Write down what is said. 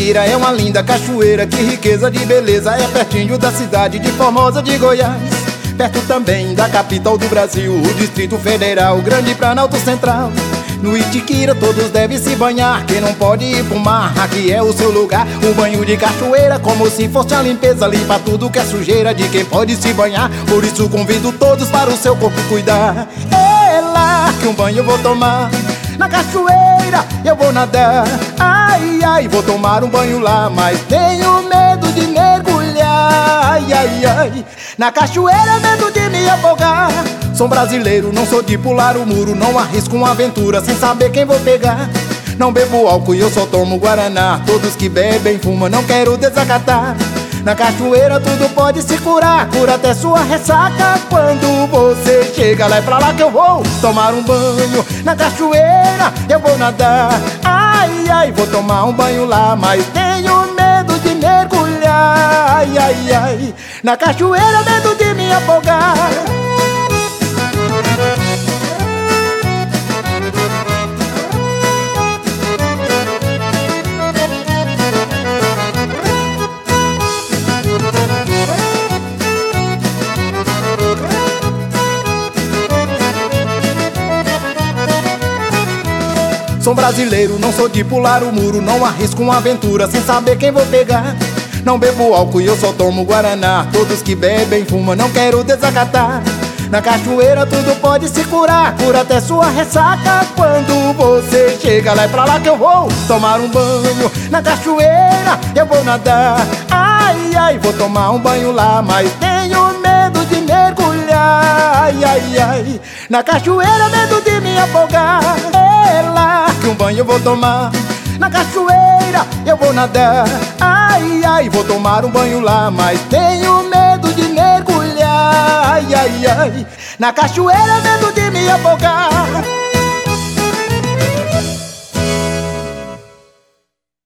Itiquira é uma linda cachoeira, que riqueza de beleza, é pertinho da cidade de Formosa de Goiás. Perto também da capital do Brasil, o Distrito Federal, Grande Planalto Central. No Itiquira todos devem se banhar, quem não pode ir pro mar, aqui é o seu lugar. Um banho de cachoeira, como se fosse a limpeza, limpa tudo que é sujeira de quem pode se banhar. Por isso convido todos para o seu corpo cuidar. É lá que um banho eu vou tomar, na cachoeira eu vou nadar. Ai, ai, vou tomar um banho lá, mas tenho medo de mergulhar. Ai, ai, ai, na cachoeira medo de me afogar. Sou brasileiro, não sou de pular o muro, não arrisco uma aventura sem saber quem vou pegar. Não bebo álcool e eu só tomo guaraná, todos que bebem fumam, não quero desacatar. Na cachoeira tudo pode se curar, cura até sua ressaca. Quando você chega lá é pra lá que eu vou tomar um banho. Na cachoeira eu vou nadar. Ai, ai, vou tomar um banho lá, mas tenho medo de mergulhar. Ai, ai, ai, na cachoeira medo de me afogar. Sou brasileiro, não sou de pular o muro, não arrisco uma aventura sem saber quem vou pegar. Não bebo álcool e eu só tomo guaraná, todos que bebem fumam, não quero desacatar. Na cachoeira tudo pode se curar, cura até sua ressaca. Quando você chega lá é pra lá que eu vou tomar um banho. Na cachoeira eu vou nadar. Ai, ai, vou tomar um banho lá, mas tenho medo de mergulhar. Ai, ai, ai, na cachoeira medo de me afogar. É lá que um banho eu vou tomar, na cachoeira eu vou nadar. Ai, ai, vou tomar um banho lá, mas tenho medo de mergulhar. Ai, ai, ai, na cachoeira medo de me afogar.